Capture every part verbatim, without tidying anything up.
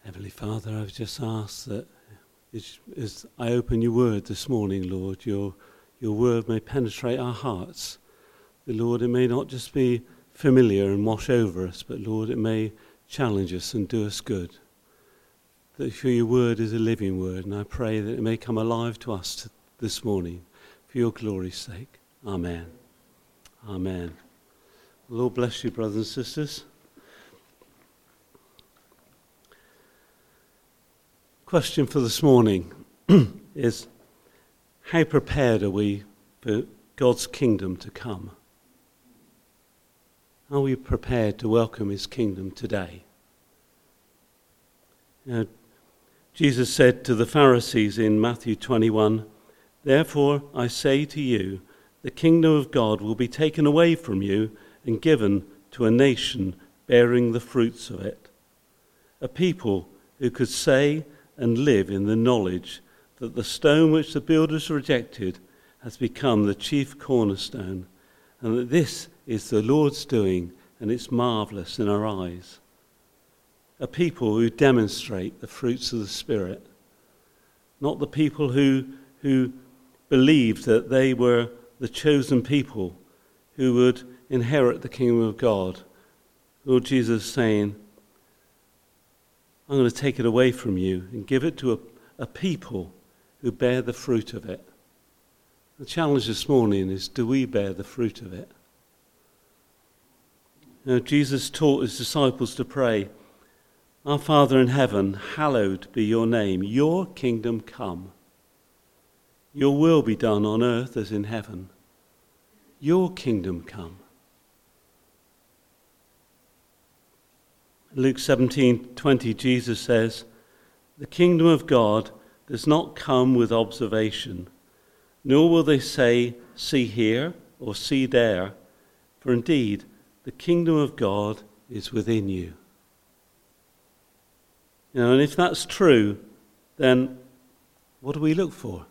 Heavenly Father, I've just asked that as, as I open your word this morning, Lord, your, your word may penetrate our hearts. That, Lord, it may not just be familiar and wash over us, but, Lord, it may challenge us and do us good. That for your word is a living word, and I pray that it may come alive to us t- this morning for your glory's sake. Amen. Amen. The Lord bless you, brothers and sisters. Question for this morning is, how prepared are we for God's kingdom to come? Are we prepared to welcome his kingdom today? You know, Jesus said to the Pharisees in Matthew twenty-one, "Therefore I say to you, the kingdom of God will be taken away from you and given to a nation bearing the fruits of it, a people who could say and live in the knowledge that the stone which the builders rejected has become the chief cornerstone, and that this is the Lord's doing, and it's marvelous in our eyes. A people who demonstrate the fruits of the Spirit, not the people who, who believed that they were the chosen people who would inherit the kingdom of God. Lord Jesus is saying, I'm going to take it away from you and give it to a, a people who bear the fruit of it. The challenge this morning is, do we bear the fruit of it? You know, Jesus taught his disciples to pray, Our Father in heaven, hallowed be your name. Your kingdom come. Your will be done on earth as in heaven. Your kingdom come. Luke seventeen twenty, Jesus says, the kingdom of God does not come with observation, nor will they say, see here or see there, for indeed the kingdom of God is within you. You know, and if that's true, then what do we look for?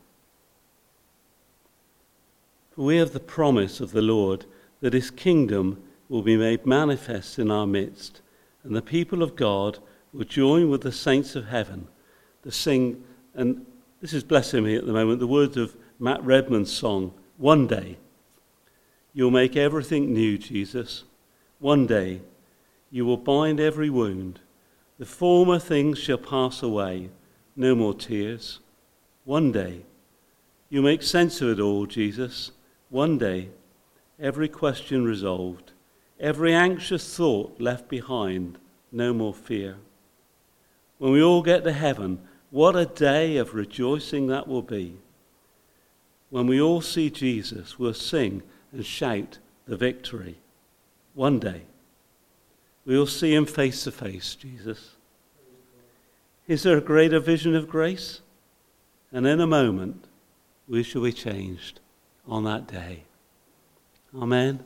For we have the promise of the Lord that his kingdom will be made manifest in our midst, and the people of God will join with the saints of heaven to sing, and this is blessing me at the moment, the words of Matt Redman's song, One Day. You'll make everything new, Jesus. One day you will bind every wound. The former things shall pass away. No more tears. One day you make sense of it all, Jesus. One day every question resolved. Every anxious thought left behind, no more fear. When we all get to heaven, what a day of rejoicing that will be. When we all see Jesus, we'll sing and shout the victory. One day, we'll see him face to face, Jesus. Is there a greater vision of grace? And in a moment, we shall be changed on that day. Amen.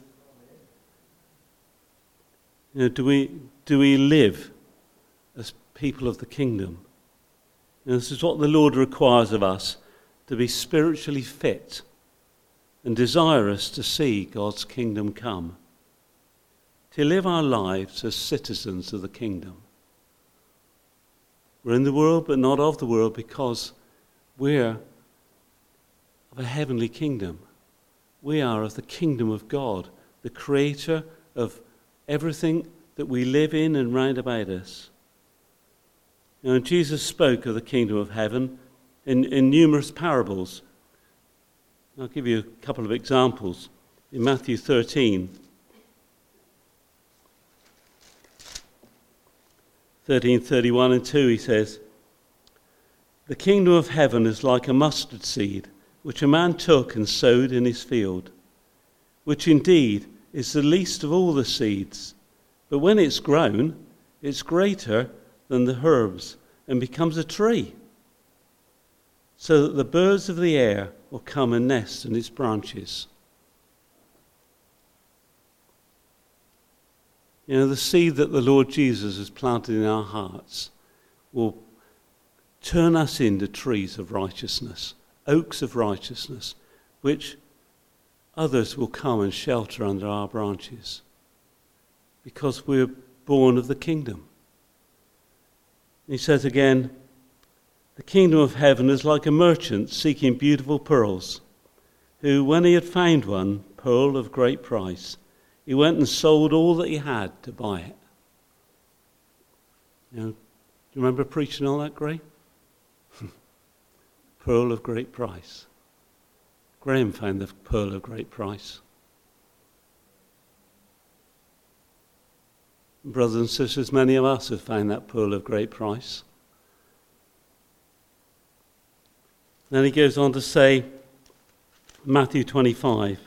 You know, do we do we live as people of the kingdom? And this is what the Lord requires of us, to be spiritually fit and desirous to see God's kingdom come, to live our lives as citizens of the kingdom. We're in the world, but not of the world, because we're of a heavenly kingdom. We are of the kingdom of God, the creator of everything that we live in and round about us. You know, Jesus spoke of the kingdom of heaven in, in numerous parables. I'll give you a couple of examples. In Matthew thirteen, thirteen thirty-one and two, he says, the kingdom of heaven is like a mustard seed, which a man took and sowed in his field, which indeed is the least of all the seeds, but when it's grown, it's greater than the herbs and becomes a tree, so that the birds of the air will come and nest in its branches. You know, the seed that the Lord Jesus has planted in our hearts will turn us into trees of righteousness, oaks of righteousness, which others will come and shelter under our branches, because we're born of the kingdom. He says again, the kingdom of heaven is like a merchant seeking beautiful pearls, who, when he had found one, pearl of great price, he went and sold all that he had to buy it. You know, do you remember preaching on that, Gray? Pearl of great price. Graham found the pearl of great price. Brothers and sisters, many of us have found that pearl of great price. Then he goes on to say, Matthew twenty-five.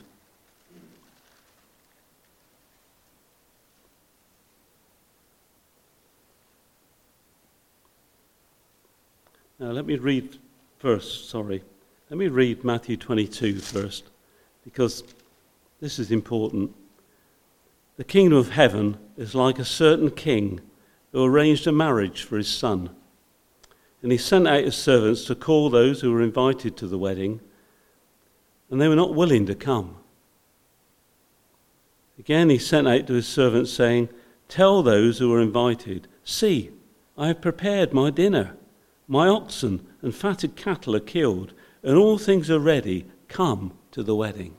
Now let me read first, sorry. Let me read Matthew twenty-two first, because this is important. The kingdom of heaven is like a certain king who arranged a marriage for his son. And he sent out his servants to call those who were invited to the wedding, and they were not willing to come. Again he sent out to his servants, saying, tell those who were invited, see, I have prepared my dinner. My oxen and fatted cattle are killed, and all things are ready. Come to the wedding.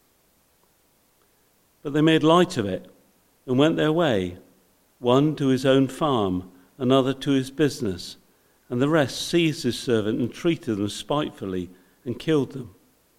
But they made light of it and went their way, one to his own farm, another to his business, and the rest seized his servant and treated them spitefully and killed them.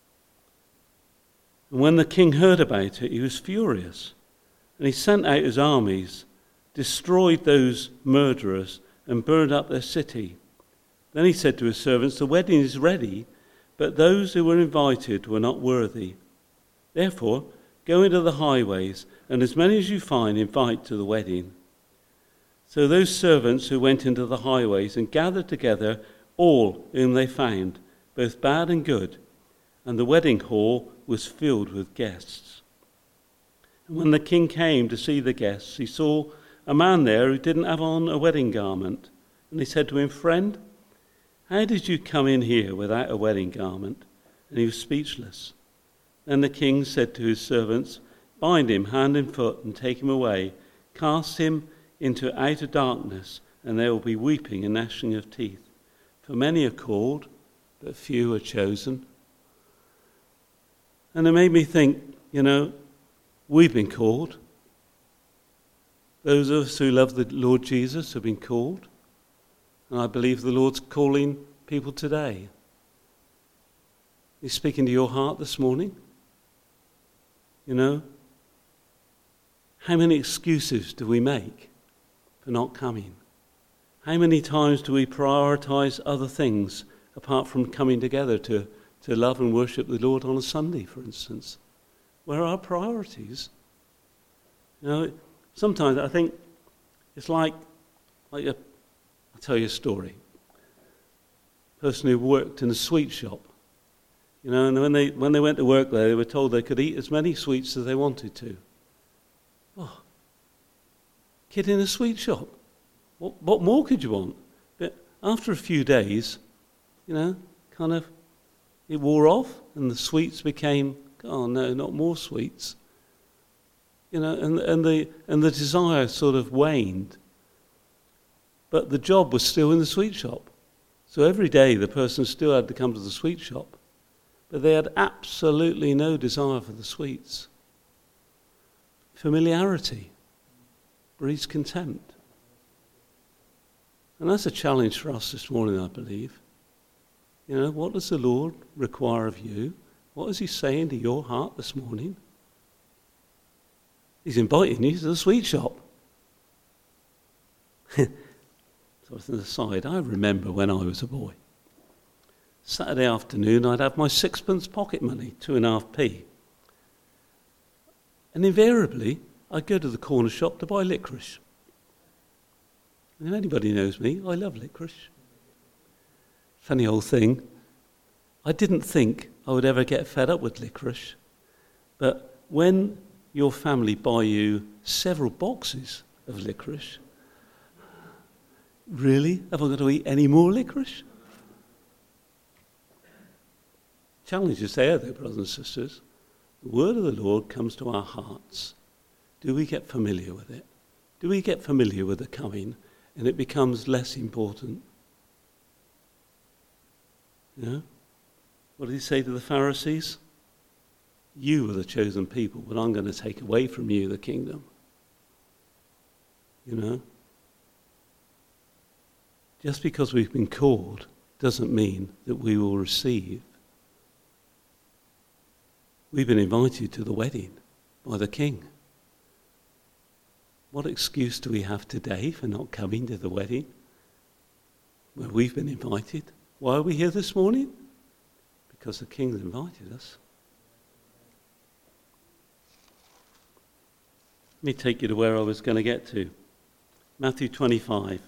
And when the king heard about it, he was furious, and he sent out his armies, destroyed those murderers, and burned up their city. Then he said to his servants, the wedding is ready, but those who were invited were not worthy. Therefore, go into the highways, and as many as you find, invite to the wedding. So those servants who went into the highways and gathered together all whom they found, both bad and good, and the wedding hall was filled with guests. And when the king came to see the guests, he saw a man there who didn't have on a wedding garment. And he said to him, friend, how did you come in here without a wedding garment? And he was speechless. Then the king said to his servants, bind him hand and foot and take him away. Cast him into outer darkness, and there will be weeping and gnashing of teeth. For many are called, but few are chosen. And it made me think, you know, we've been called. Those of us who love the Lord Jesus have been called. And I believe the Lord's calling people today. He's speaking to your heart this morning. You know, how many excuses do we make for not coming? How many times do we prioritize other things apart from coming together to, to love and worship the Lord on a Sunday, for instance? Where are our priorities? You know, sometimes I think it's like, like a, I'll tell you a story. A person who worked in a sweet shop. You know, and when they when they went to work there, they were told they could eat as many sweets as they wanted to. Oh, kid in a sweet shop. What what more could you want? But after a few days, you know, kind of, it wore off, and the sweets became, oh no, not more sweets. You know, and and the and the desire sort of waned. But the job was still in the sweet shop, so every day the person still had to come to the sweet shop. But they had absolutely no desire for the sweets. Familiarity breeds contempt. And that's a challenge for us this morning, I believe. You know, what does the Lord require of you? What is he saying to your heart this morning? He's inviting you to the sweet shop. So as an aside, I remember when I was a boy. Saturday afternoon, I'd have my sixpence pocket money, two and a half p. And invariably, I'd go to the corner shop to buy licorice. And if anybody knows me, I love licorice. Funny old thing, I didn't think I would ever get fed up with licorice. But when your family buy you several boxes of licorice, really? Have I got to eat any more licorice? Challenge is there, though, brothers and sisters. The word of the Lord comes to our hearts. Do we get familiar with it? Do we get familiar with the coming and it becomes less important. You know? What did he say to the Pharisees? You are the chosen people, but I'm going to take away from you the kingdom. You know? Just because we've been called doesn't mean that we will receive. We've been invited to the wedding by the King. What excuse do we have today for not coming to the wedding where we've been invited? Why are we here this morning? Because the King's invited us. Let me take you to where I was going to get to. Matthew twenty-five.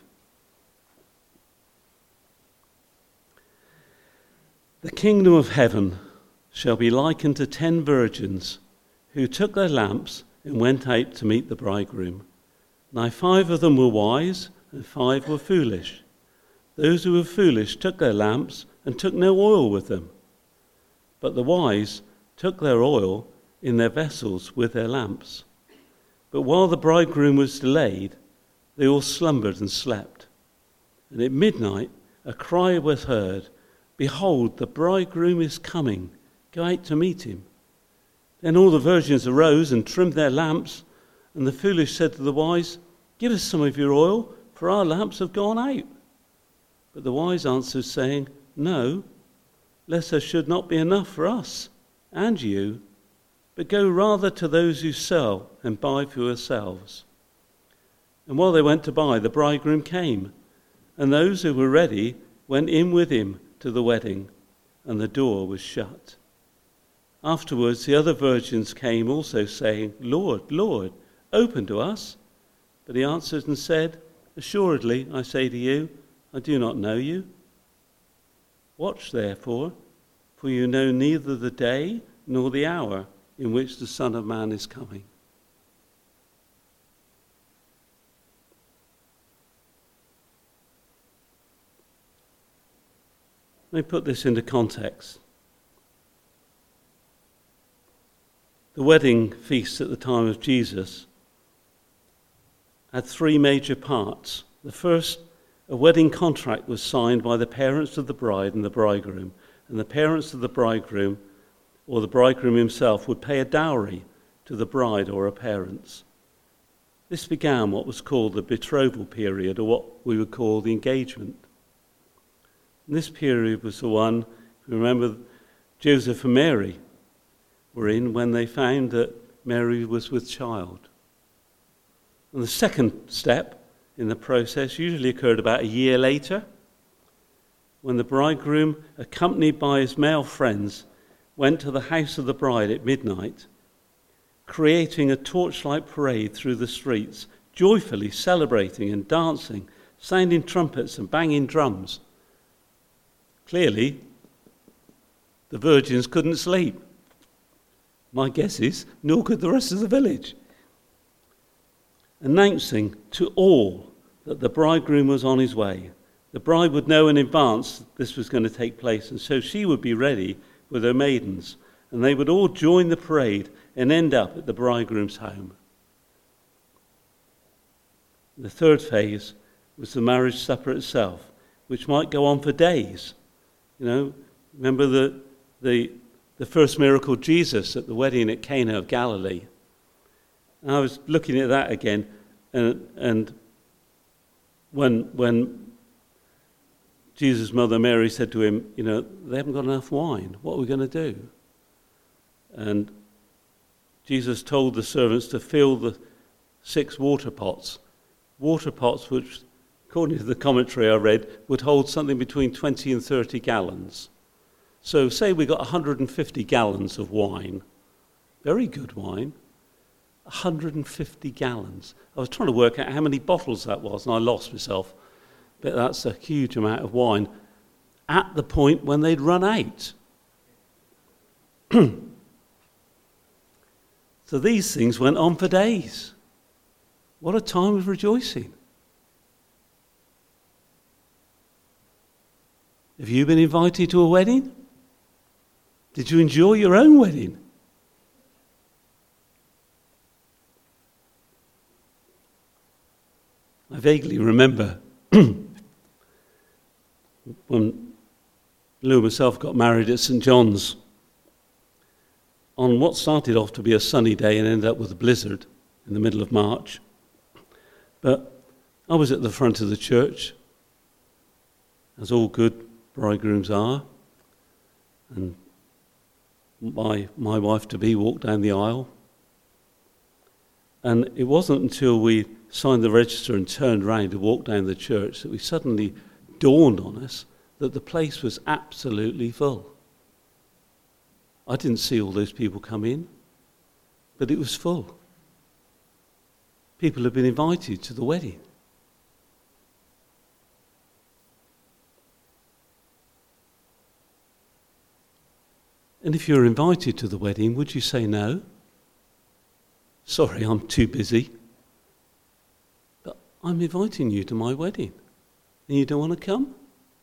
The kingdom of heaven shall be likened to ten virgins who took their lamps and went out to meet the bridegroom. Now five of them were wise and five were foolish. Those who were foolish took their lamps and took no oil with them. But the wise took their oil in their vessels with their lamps. But while the bridegroom was delayed, they all slumbered and slept. And at midnight a cry was heard, Behold, the bridegroom is coming. Go out to meet him. Then all the virgins arose and trimmed their lamps, and the foolish said to the wise, Give us some of your oil, for our lamps have gone out. But the wise answered, saying, No, lest there should not be enough for us and you, but go rather to those who sell and buy for yourselves. And while they went to buy, the bridegroom came, and those who were ready went in with him to the wedding, and the door was shut. Afterwards the other virgins came also, saying, Lord, Lord, open to us. But he answered and said, Assuredly, I say to you, I do not know you. Watch therefore, for you know neither the day nor the hour in which the Son of Man is coming. Let me put this into context. The wedding feast at the time of Jesus had three major parts. The first, a wedding contract was signed by the parents of the bride and the bridegroom, and the parents of the bridegroom or the bridegroom himself would pay a dowry to the bride or her parents. This began what was called the betrothal period, or what we would call the engagement. And this period was the one, remember, Joseph and Mary were in when they found that Mary was with child. And the second step in the process usually occurred about a year later, when the bridegroom, accompanied by his male friends, went to the house of the bride at midnight, creating a torchlight parade through the streets, joyfully celebrating and dancing, sounding trumpets and banging drums. Clearly, the virgins couldn't sleep. My guess is, nor could the rest of the village. Announcing to all that the bridegroom was on his way. The bride would know in advance this was going to take place, and so she would be ready with her maidens, and they would all join the parade and end up at the bridegroom's home. The third phase was the marriage supper itself, which might go on for days. You know, remember the the the first miracle of Jesus at the wedding at Cana of Galilee. And I was looking at that again, and and when when Jesus' mother Mary said to him, you know, they haven't got enough wine. What are we going to do? And Jesus told the servants to fill the six water pots, water pots which, according to the commentary I read, would hold something between twenty and thirty gallons. So say we got one hundred fifty gallons of wine, very good wine, one hundred fifty gallons. I was trying to work out how many bottles that was, and I lost myself. But that's a huge amount of wine at the point when they'd run out. So these things went on for days. What a time of rejoicing. Have you been invited to a wedding? Did you enjoy your own wedding? I vaguely remember When Lou and myself got married at St John's, on what started off to be a sunny day and ended up with a blizzard in the middle of March. But I was at the front of the church, as all good bridegrooms are, and my my wife-to-be walked down the aisle. And it wasn't until we signed the register and turned round to walk down the church that we suddenly dawned on us that the place was absolutely full. I didn't see all those people come in, but it was full. People had been invited to the wedding. And if you're invited to the wedding, would you say no? Sorry, I'm too busy. But I'm inviting you to my wedding, and you don't want to come?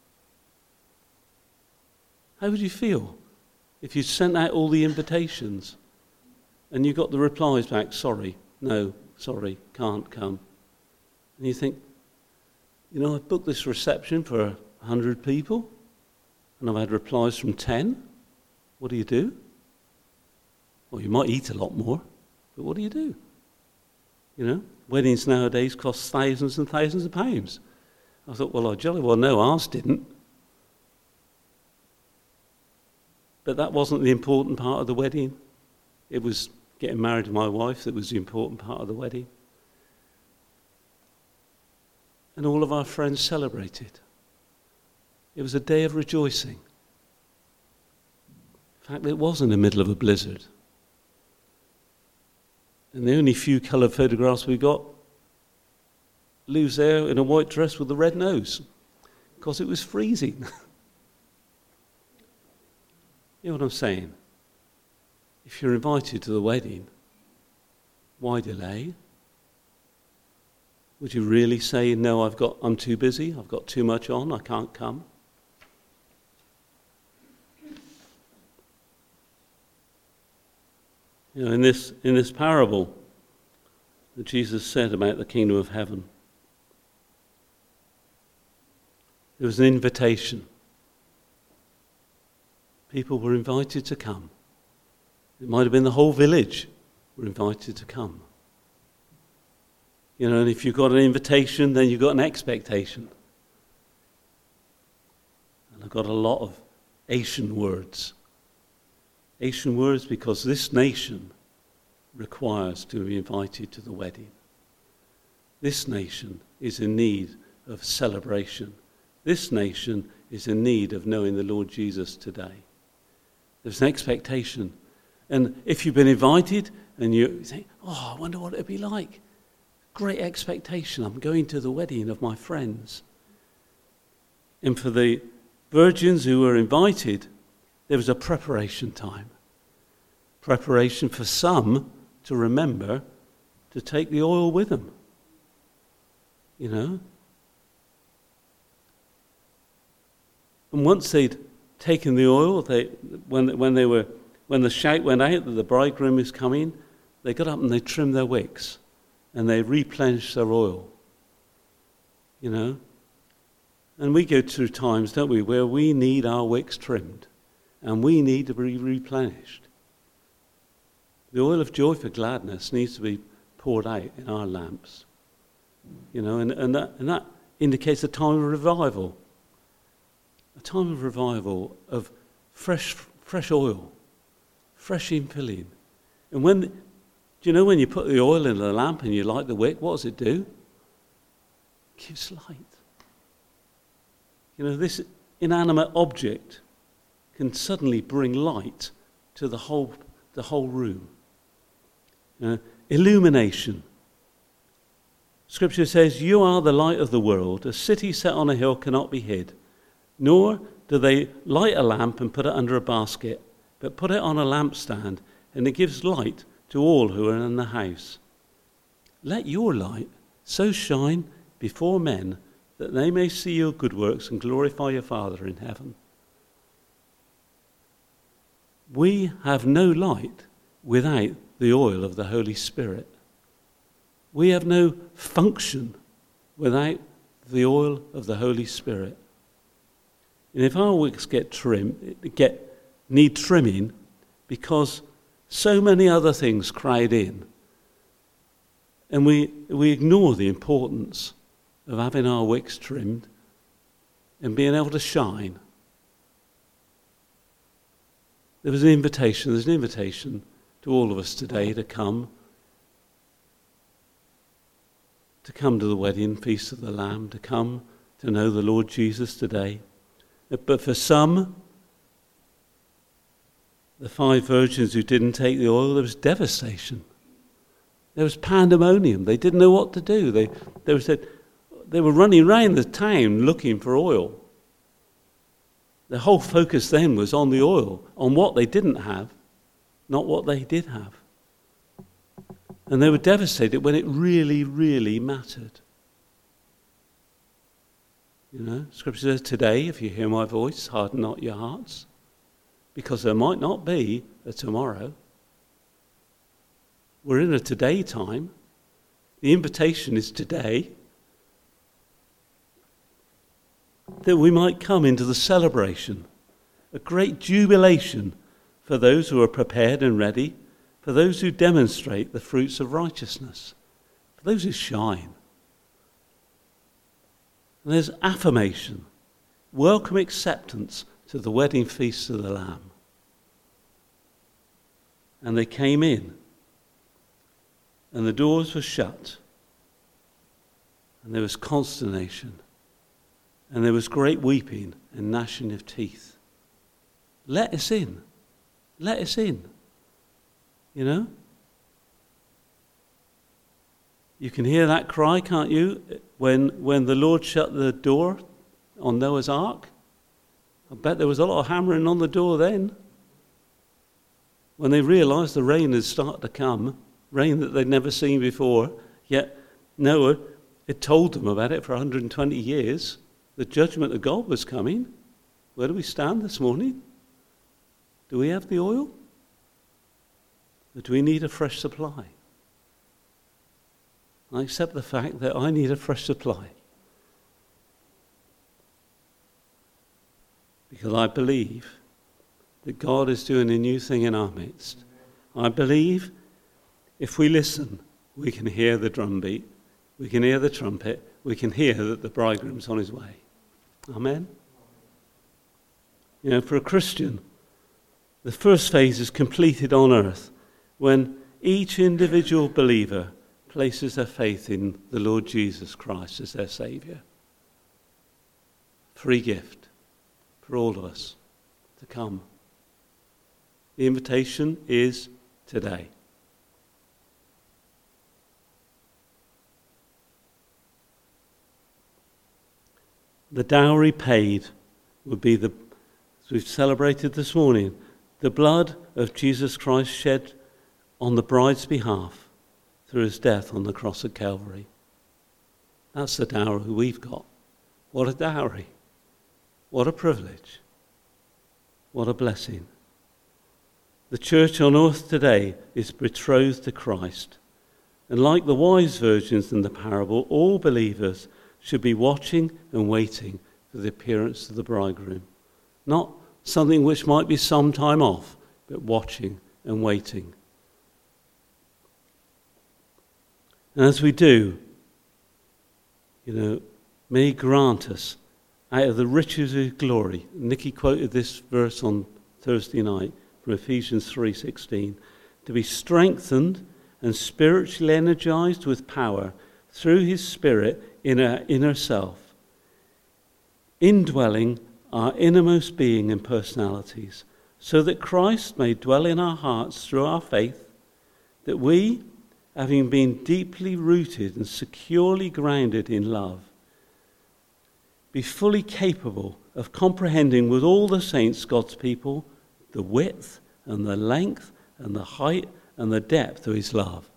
How would you feel if you sent out all the invitations and you got the replies back, sorry, no, sorry, can't come? And you think, you know, I've booked this reception for a hundred people and I've had replies from ten. What do you do? Well, you might eat a lot more, but what do you do? You know, weddings nowadays cost thousands and thousands of pounds. I thought, well, I jolly well know ours didn't. But that wasn't the important part of the wedding. It was getting married to my wife that was the important part of the wedding. And all of our friends celebrated. It was a day of rejoicing. In fact, it was in the middle of a blizzard. And the only few coloured photographs we got, Lou's there in a white dress with a red nose, because it was freezing. You know what I'm saying? If you're invited to the wedding, why delay? Would you really say, no, I've got, I'm too busy, I've got too much on, I can't come? You know, in this in this parable that Jesus said about the kingdom of heaven, there was an invitation. People were invited to come. It might have been the whole village were invited to come. You know, and if you've got an invitation, then you've got an expectation. And I've got a lot of Asian words. Asian words because this nation requires to be invited to the wedding. This nation is in need of celebration. This nation is in need of knowing the Lord Jesus today. There's an expectation. And if you've been invited and you think, oh, I wonder what it'd be like. Great expectation. I'm going to the wedding of my friends. And for the virgins who were invited, there was a preparation time. Preparation for some to remember to take the oil with them. You know? And once they'd taken the oil, they when when they were when the shout went out that the bridegroom is coming, they got up and they trimmed their wicks and they replenished their oil. You know? And we go through times, don't we, where we need our wicks trimmed and we need to be replenished. The oil of joy for gladness needs to be poured out in our lamps. You know, and, and that and that indicates a time of revival. A time of revival of fresh fresh oil, fresh infilling. And when, do you know when you put the oil in the lamp and you light the wick, what does it do? It gives light. You know, this inanimate object can suddenly bring light to the whole the whole room. Uh, illumination. Scripture says, you are the light of the world. A city set on a hill cannot be hid. Nor do they light a lamp and put it under a basket, but put it on a lampstand, and it gives light to all who are in the house. Let your light so shine before men that they may see your good works and glorify your Father in heaven. We have no light without the oil of the Holy Spirit. We have no function without of the oil of the Holy Spirit. And if our wicks get trim, get need trimming because so many other things crowd in, and we we ignore the importance of having our wicks trimmed and being able to shine. There was an invitation, there's an invitation to all of us today to come, to come to the wedding feast of the Lamb, to come to know the Lord Jesus today. But for some, the five virgins who didn't take the oil, there was devastation. There was pandemonium. They didn't know what to do. They, they, were, said, they were running around the town looking for oil. The whole focus then was on the oil, on what they didn't have, not what they did have. And they were devastated when it really, really mattered. You know, Scripture says, today, if you hear my voice, harden not your hearts, because there might not be a tomorrow. We're in a today time. The invitation is today, that we might come into the celebration, a great jubilation for those who are prepared and ready, for those who demonstrate the fruits of righteousness, for those who shine. And there's affirmation, welcome acceptance to the wedding feast of the Lamb. And they came in, and the doors were shut, and there was consternation, and there was great weeping and gnashing of teeth. Let us in. Let us in. You know? You can hear that cry, can't you? When when the Lord shut the door on Noah's Ark. I bet there was a lot of hammering on the door then. When they realised the rain had started to come, rain that they'd never seen before, yet Noah had told them about it for one hundred twenty years. The judgment of God was coming. Where do we stand this morning? Do we have the oil? Or do we need a fresh supply? I accept the fact that I need a fresh supply. Because I believe that God is doing a new thing in our midst. I believe if we listen, we can hear the drumbeat, we can hear the trumpet, we can hear that the bridegroom's on his way. Amen? You know, for a Christian, the first phase is completed on earth when each individual believer places their faith in the Lord Jesus Christ as their Saviour. Free gift for all of us to come. The invitation is today. The dowry paid would be, the, as we've celebrated this morning, the blood of Jesus Christ shed on the bride's behalf through his death on the cross at Calvary. That's the dowry we've got. What a dowry. What a privilege. What a blessing. The church on earth today is betrothed to Christ. And like the wise virgins in the parable, all believers should be watching and waiting for the appearance of the bridegroom. Not something which might be some time off, but watching and waiting. And as we do, you know, may he grant us, out of the riches of his glory, Nicky quoted this verse on Thursday night from Ephesians three sixteen, to be strengthened and spiritually energized with power through his Spirit in our inner self, indwelling our innermost being and personalities, so that Christ may dwell in our hearts through our faith, that we, having been deeply rooted and securely grounded in love, be fully capable of comprehending with all the saints, God's people, the width and the length and the height and the depth of his love.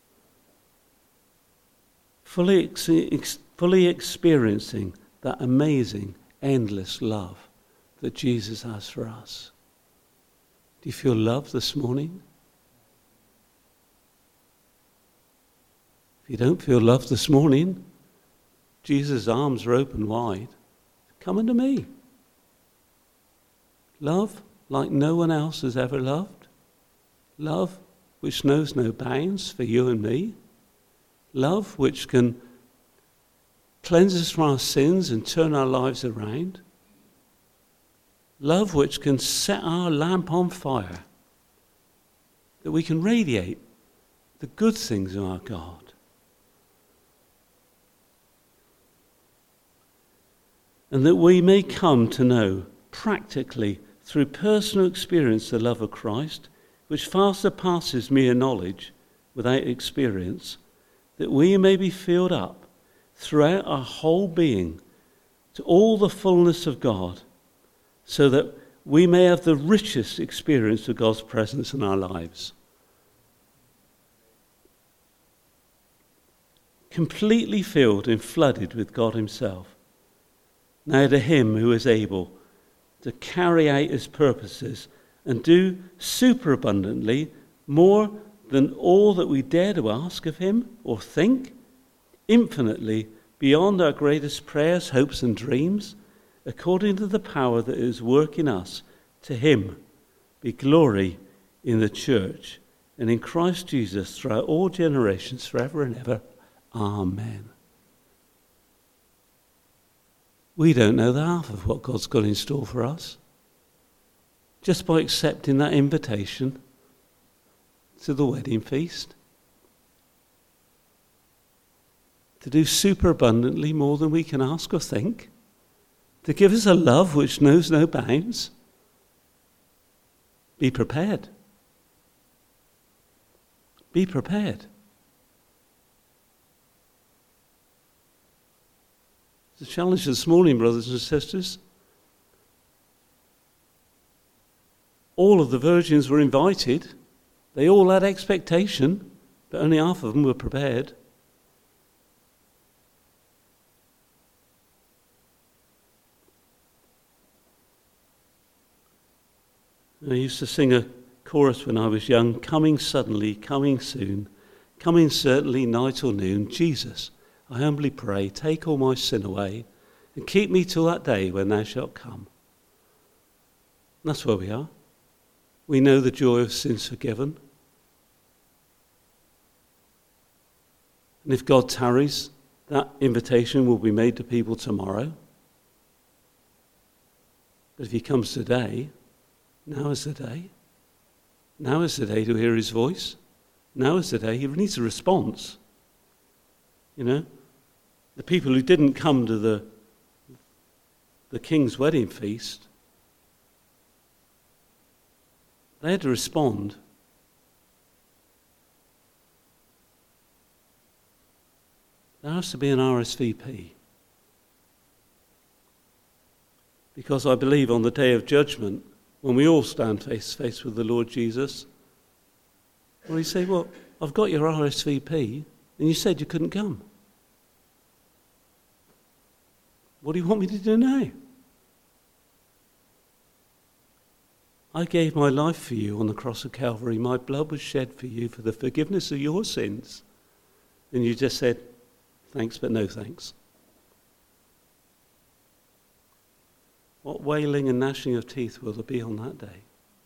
Fully, ex- ex- fully experiencing that amazing, endless love that Jesus has for us. Do you feel loved this morning? If you don't feel loved this morning, Jesus' arms are open wide. Come unto me. Love like no one else has ever loved. Love which knows no bounds for you and me. Love which can cleanse us from our sins and turn our lives around. Love which can set our lamp on fire, that we can radiate the good things of our God. And that we may come to know practically through personal experience the love of Christ, which far surpasses mere knowledge without experience, that we may be filled up throughout our whole being to all the fullness of God, so that we may have the richest experience of God's presence in our lives. Completely filled and flooded with God himself. Now to him who is able to carry out his purposes and do superabundantly more than all that we dare to ask of him or think, infinitely beyond our greatest prayers, hopes and dreams, according to the power that is working us, to him be glory in the church and in Christ Jesus throughout all generations, forever and ever. Amen. We don't know the half of what God's got in store for us. Just by accepting that invitation to the wedding feast. To do superabundantly more than we can ask or think. To give us a love which knows no bounds. Be prepared. Be prepared. The challenge this morning, brothers and sisters. All of the virgins were invited. They all had expectation, but only half of them were prepared. I used to sing a chorus when I was young, coming suddenly, coming soon, coming certainly night or noon, Jesus, I humbly pray, take all my sin away and keep me till that day when thou shalt come. And that's where we are. We know the joy of sins forgiven. And if God tarries, that invitation will be made to people tomorrow. But if he comes today, now is the day. Now is the day to hear his voice. Now is the day. He needs a response. You know, the people who didn't come to the, the king's wedding feast, they had to respond. There has to be an R S V P. Because I believe on the day of judgment, when we all stand face to face with the Lord Jesus, well, you say, well, I've got your R S V P, and you said you couldn't come. What do you want me to do now? I gave my life for you on the cross of Calvary. My blood was shed for you for the forgiveness of your sins. And you just said, thanks, but no thanks. What wailing and gnashing of teeth will there be on that day?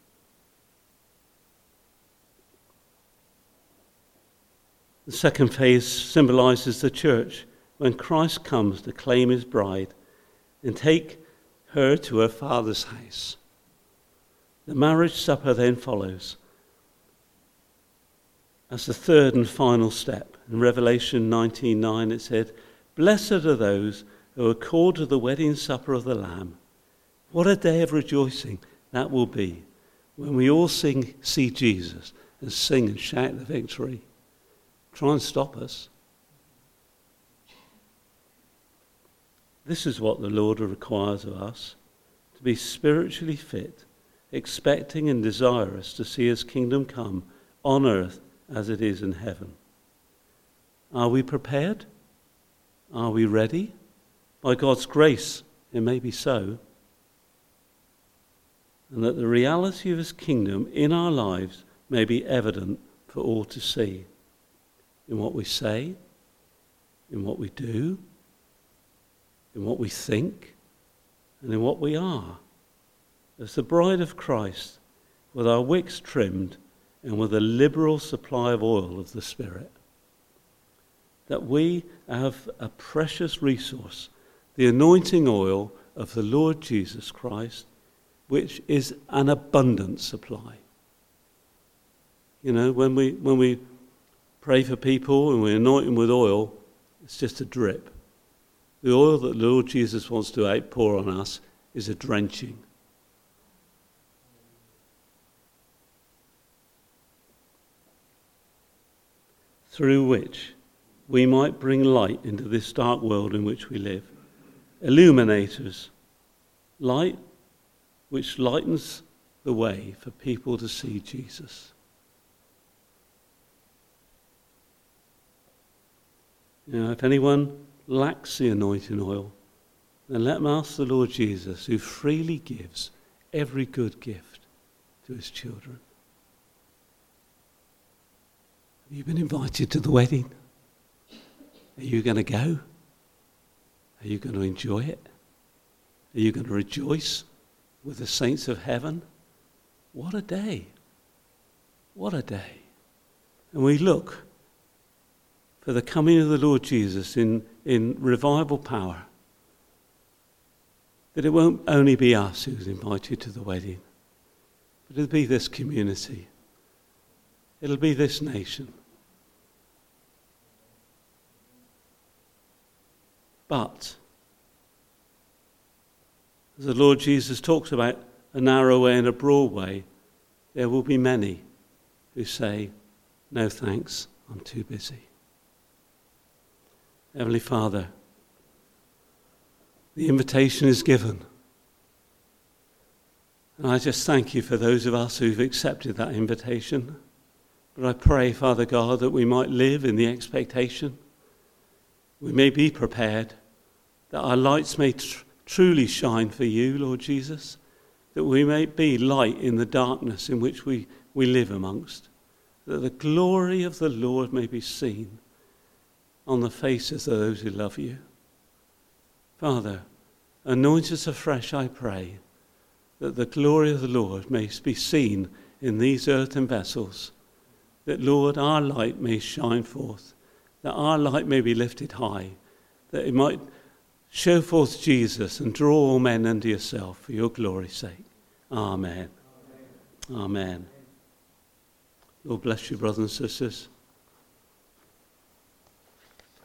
The second phase symbolizes the church when Christ comes to claim his bride and take her to her Father's house. The marriage supper then follows as the third and final step. In Revelation nineteen nine it said, blessed are those who are called to the wedding supper of the Lamb. What a day of rejoicing that will be when we all sing, see Jesus and sing and shout the victory. Try and stop us. This is what the Lord requires of us, to be spiritually fit, expecting and desirous to see his kingdom come on earth as it is in heaven. Are we prepared? Are we ready? By God's grace, it may be so. And that the reality of his kingdom in our lives may be evident for all to see. In what we say, in what we do, in what we think, and in what we are. As the bride of Christ, with our wicks trimmed and with a liberal supply of oil of the Spirit, that we have a precious resource, the anointing oil of the Lord Jesus Christ, which is an abundant supply. You know, when we when we pray for people and we anoint them with oil, it's just a drip. The oil that the Lord Jesus wants to outpour on us is a drenching. Through which we might bring light into this dark world in which we live. Illuminators, light which lightens the way for people to see Jesus. You know, if anyone lacks the anointing oil, then let them ask the Lord Jesus, who freely gives every good gift to his children. Have you been invited to the wedding? Are you going to go? Are you going to enjoy it? Are you going to rejoice with the saints of heaven? What a day. What a day. And we look for the coming of the Lord Jesus in, in revival power. That it won't only be us who's invited to the wedding, but it'll be this community. It'll be this nation. But, as the Lord Jesus talks about a narrow way and a broad way, there will be many who say, no thanks, I'm too busy. Heavenly Father, the invitation is given. And I just thank you for those of us who've accepted that invitation. But I pray, Father God, that we might live in the expectation. We may be prepared, that our lights may tr- truly shine for you, Lord Jesus, that we may be light in the darkness in which we, we live amongst, that the glory of the Lord may be seen on the faces of those who love you. Father, anoint us afresh, I pray, that the glory of the Lord may be seen in these earthen vessels, that, Lord, our light may shine forth, that our light may be lifted high, that it might show forth Jesus and draw all men unto yourself for your glory's sake. Amen. Amen. Amen. Lord bless you, brothers and sisters.